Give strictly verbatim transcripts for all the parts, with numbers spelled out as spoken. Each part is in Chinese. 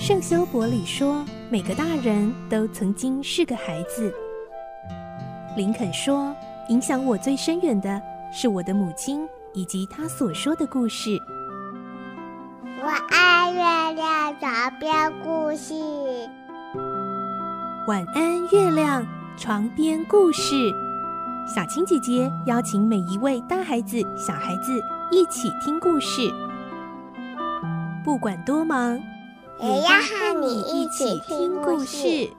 圣修伯里说，每个大人都曾经是个孩子。林肯说，影响我最深远的是我的母亲以及她所说的故事。 我爱月亮床边故事。 晚安，月亮床边故事。小青姐姐邀请每一位大孩子、小孩子一起听故事，不管多忙， 也要和你一起听故事。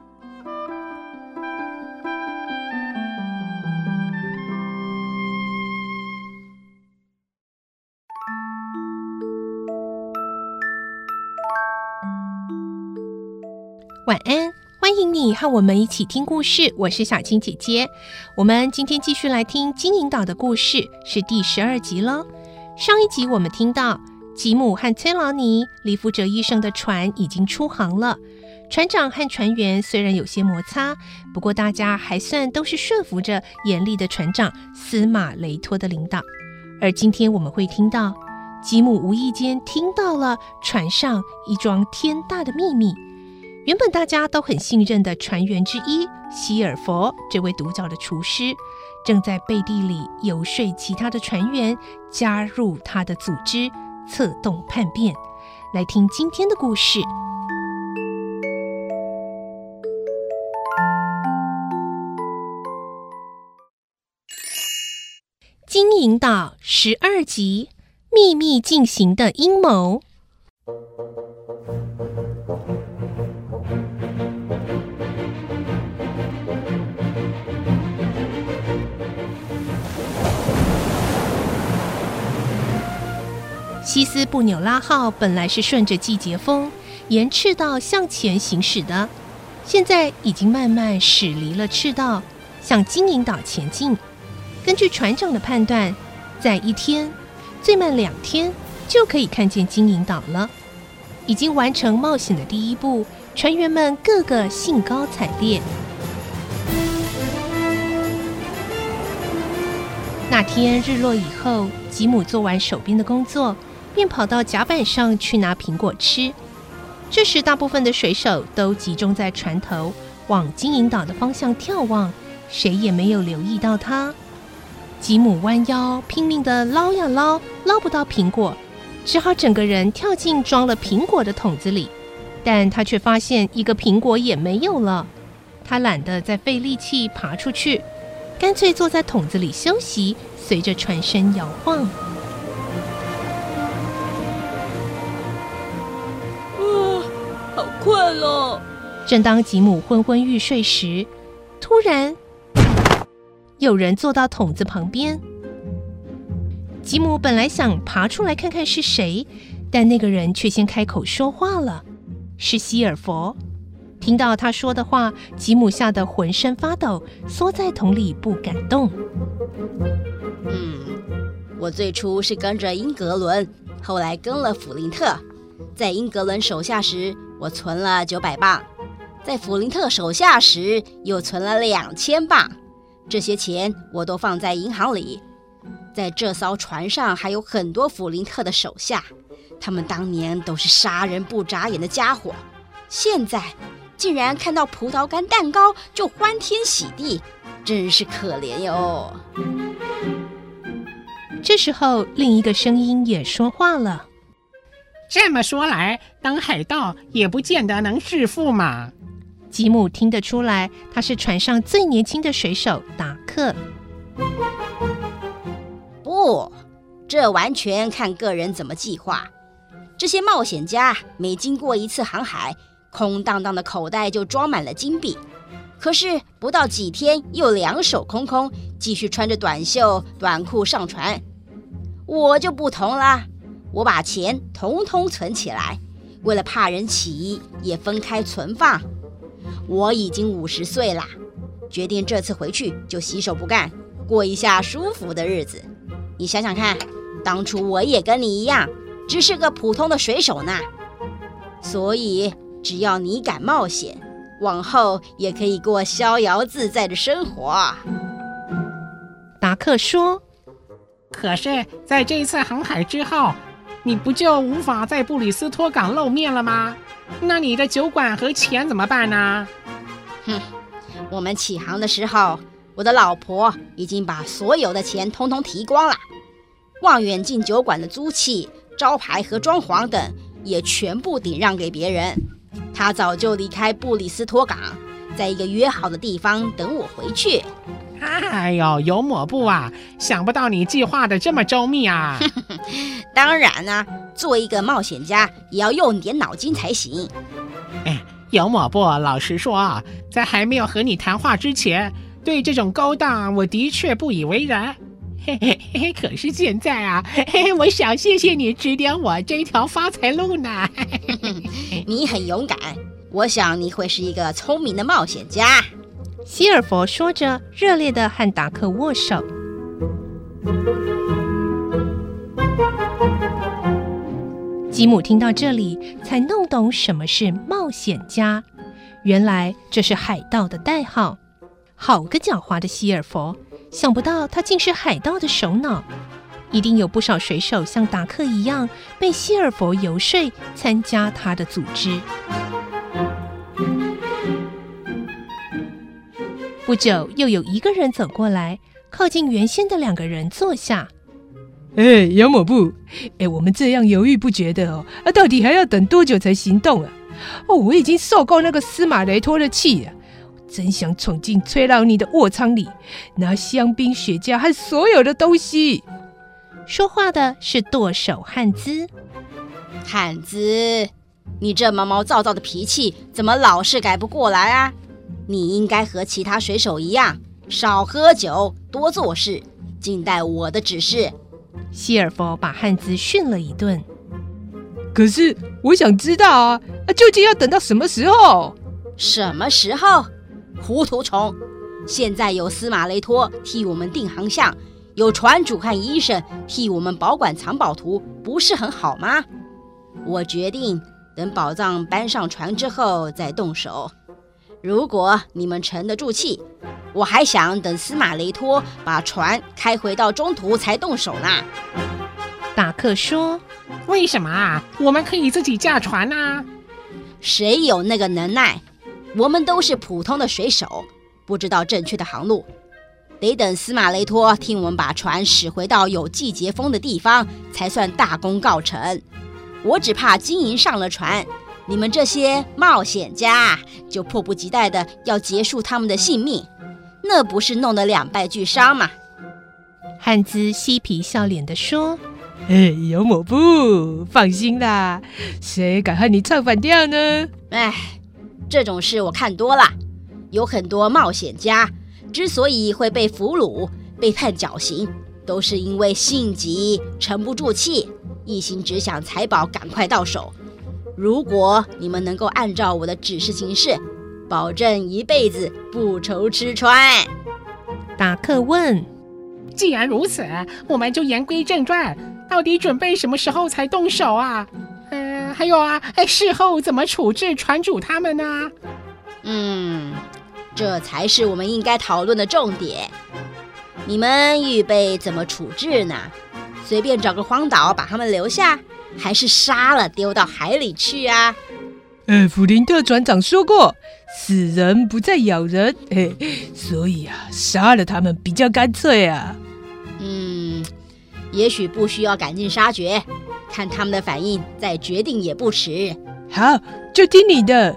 晚安，欢迎你和我们一起听故事，我是小青姐姐。我们今天继续来听金银岛的故事，是第十二集了。上一集我们听到吉姆和崔劳尼、李福哲医生的船已经出航了，船长和船员虽然有些摩擦，不过大家还算都是顺服着严厉的船长司马雷托的领导。而今天我们会听到吉姆无意间听到了船上一桩天大的秘密。原本大家都很信任的船员之一希尔佛，这位独角的厨师，正在背地里游说其他的船员加入他的组织，策动叛变。来听今天的故事。金银岛十二集，秘密进行的阴谋。西斯布纽拉号本来是顺着季节风沿赤道向前行驶的，现在已经慢慢驶离了赤道，向金银岛前进。根据船长的判断，在一天，最慢两天就可以看见金银岛了。已经完成冒险的第一步，船员们个个兴高采烈。那天日落以后，吉姆做完手边的工作，便跑到甲板上去拿苹果吃。这时大部分的水手都集中在船头，往金银岛的方向眺望，谁也没有留意到他。吉姆弯腰拼命地捞呀捞，捞不到苹果，只好整个人跳进装了苹果的桶子里，但他却发现一个苹果也没有了。他懒得再费力气爬出去，干脆坐在桶子里休息，随着船身摇晃。 好困哦！ 正当吉姆昏昏欲睡时，突然有人坐到桶子旁边。吉姆本来想爬出来看看是谁，但那个人却先开口说话了，是希尔佛。听到他说的话，吉姆吓得浑身发抖，缩在桶里不敢动。 嗯，我最初是跟着英格伦，后来跟了弗林特。在英格伦手下时，我存了九百磅；在弗林特手下时，又存了两千磅。这些钱我都放在银行里。在这艘船上还有很多弗林特的手下，他们当年都是杀人不眨眼的家伙，现在竟然看到葡萄干蛋糕就欢天喜地，真是可怜哟。 这时候，另一个声音也说话了。 这么说来，当海盗也不见得能致富嘛。 吉姆听得出来，他是船上最年轻的水手达克。 不，这完全看个人怎么计划。这些冒险家每经过一次航海，空荡荡的口袋就装满了金币，可是不到几天又两手空空，继续穿着短袖短裤上船。我就不同啦，我把钱统统存起来，为了怕人起疑，也分开存放。我已经五十岁啦，决定这次回去就洗手不干，过一下舒服的日子。你想想看，当初我也跟你一样，只是个普通的水手呢。所以只要你敢冒险，往后也可以过逍遥自在的生活。 达克说， 可是在这一次航海之后， 你不就无法在布里斯托港露面了吗？那你的酒馆和钱怎么办呢？ 哼，我们起航的时候，我的老婆已经把所有的钱通通提光了，望远镜酒馆的租契、招牌和装潢等也全部顶让给别人。她早就离开布里斯托港，在一个约好的地方等我回去。 哎呦，尤抹布啊，想不到你计划的这么周密啊！ 当然啊，做一个冒险家也要用点脑筋才行。 哎，尤抹布，老实说啊，在还没有和你谈话之前，对这种勾当我的确不以为然。嘿嘿嘿，可是现在啊，嘿嘿，我想谢谢你指点我这条发财路呢。 你很勇敢，我想你会是一个聪明的冒险家。 希尔佛说着，热烈地和达克握手。吉姆听到这里，才弄懂什么是冒险家。原来这是海盗的代号。好个狡猾的希尔佛，想不到他竟是海盗的首脑。一定有不少水手像达克一样，被希尔佛游说参加他的组织。不久，又有一个人走过来，靠近原先的两个人坐下。 哎，尤抹布，哎，我们这样犹豫不决的哦，啊，到底还要等多久才行动啊？哦，我已经受够那个司马雷托的气了，真想闯进崔老尼的卧舱里，拿香槟、雪茄和所有的东西。 说话的是舵手汉兹。 汉兹，你这毛毛躁躁的脾气，怎么老是改不过来啊？你应该和其他水手一样，少喝酒，多做事，静待我的指示。 希尔佛把汉兹训了一顿。 可是我想知道啊，啊究竟要等到什么时候？ 什么时候？糊涂虫！现在有司马雷托替我们定航向，有船主和医生替我们保管藏宝图，不是很好吗？我决定等宝藏搬上船之后再动手。如果你们沉得住气，我还想等司马雷托把船开回到中途才动手呢。 达克说： 为什么啊？我们可以自己驾船啊。 谁有那个能耐？我们都是普通的水手，不知道正确的航路，得等司马雷托替我们把船驶回到有季节风的地方，才算大功告成。我只怕金银上了船，你们这些冒险家就迫不及待的要结束他们的性命，那不是弄得两败俱伤吗？ 汉兹嬉皮笑脸地说： 哎，尤抹布，放心啦，谁敢和你唱反调呢？ 哎，这种事我看多了，有很多冒险家之所以会被俘虏、被判绞刑，都是因为性急、沉不住气，一心只想财宝赶快到手。如果你们能够按照我的指示行事，保证一辈子不愁吃穿。 达克问： 既然如此，我们就言归正传，到底准备什么时候才动手啊？嗯、呃，还有啊，事后怎么处置船主他们呢？ 嗯，这才是我们应该讨论的重点。你们预备怎么处置呢？随便找个荒岛把他们留下，还是杀了丢到海里去啊？ 呃，弗林特船长说过，死人不再咬人，嘿，所以啊，杀了他们比较干脆啊。 嗯，也许不需要赶尽杀绝，看他们的反应再决定也不迟。 好，就听你的。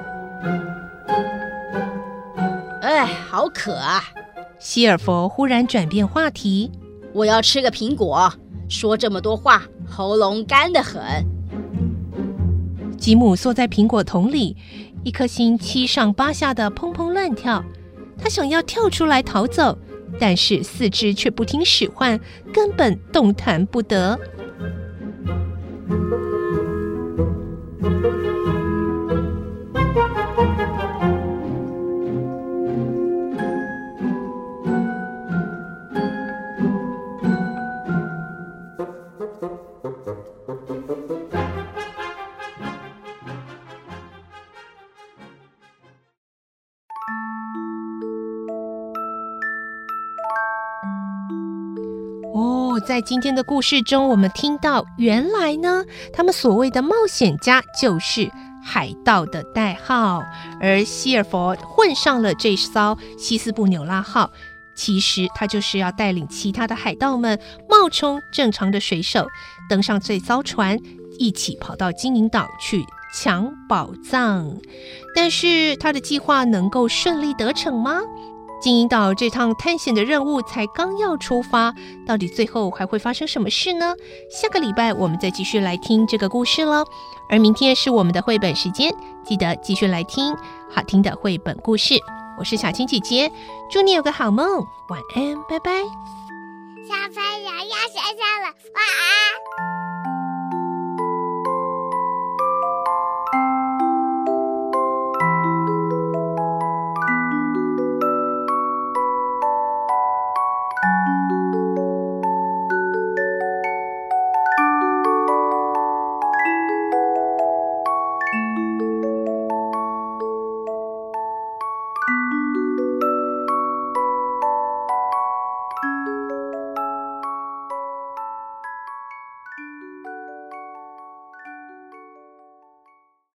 哎，好渴啊！ 希尔佛忽然转变话题： 我要吃个苹果。说这么多话，喉咙干得很。 吉姆缩在苹果桶里，一颗心七上八下的砰砰乱跳。他想要跳出来逃走，但是四肢却不听使唤，根本动弹不得。 哦，在今天的故事中，我们听到原来呢，他们所谓的冒险家就是海盗的代号，而希尔佛混上了这艘西斯布纽拉号，其实他就是要带领其他的海盗们冒充正常的水手，登上这艘船，一起跑到金银岛去抢宝藏。但是他的计划能够顺利得逞吗？金银岛这趟探险的任务才刚要出发，到底最后还会发生什么事呢？下个礼拜我们再继续来听这个故事咯。而明天是我们的绘本时间，记得继续来听好听的绘本故事。我是小青姐姐，祝你有个好梦，晚安，拜拜。 小朋友要睡觉了，晚安。